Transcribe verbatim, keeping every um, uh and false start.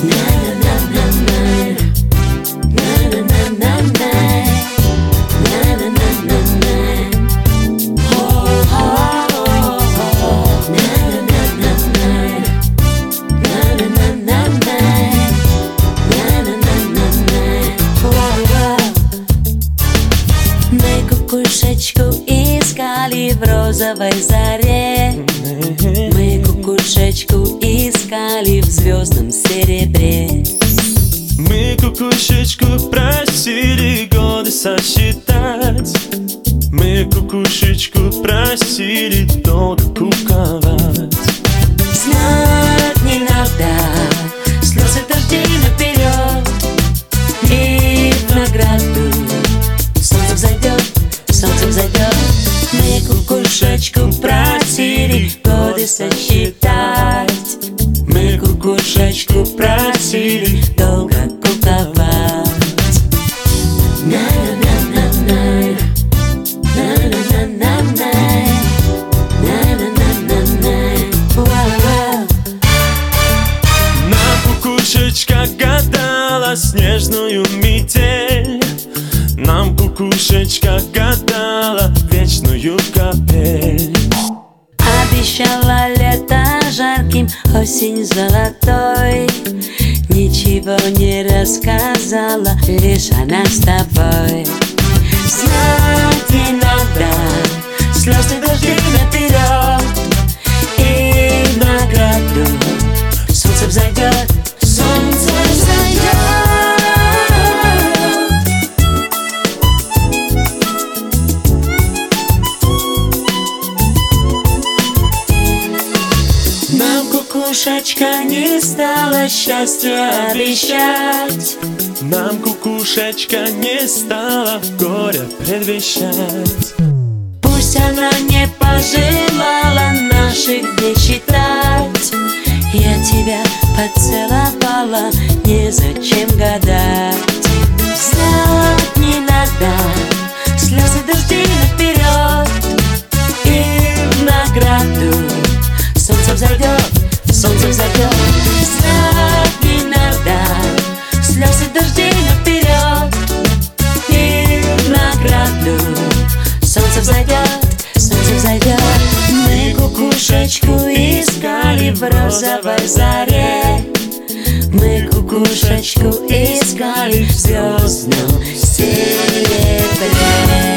Кукушечку искали в розовой заре. Мы кукушечку искали в звездном серебре. Мы кукушечку просили годы сосчитать. Мы кукушечку просили долго куковать. Знать не надо слезы дождей наперед, и в награду солнце взойдет, солнце взойдет. Мы кукушечку просили годы сосчитать. Мы кукушечку просили долго куковать. На-на-на-на-на, на-на-на-на-на, на-на-на-на-на. Вау-вау. Нам кукушечка гадала снежную метель. Нам кукушечка гадала вечную капель. Обещала лето жарким, осень золотой. Ничего не рассказала, лишь она с тобой. Знать не надо слезы дождей наперед, и в награду солнце взойдет, солнце взойдет. Нам кукушечка не стала счастья обещать. Нам кукушечка не стала горя предвещать. Пусть она не пожелала наших дней считать. Я тебя поцеловала, незачем гадать. Знать не надо слезы дождей наперед, и в награду солнце взойдет, солнце взойдет. Знать не надо слезы дождей наперед, и в награду солнце взойдет, солнце взойдет. Мы кукушечку искали в розовой заре. Мы кукушечку искали в звездном серебре.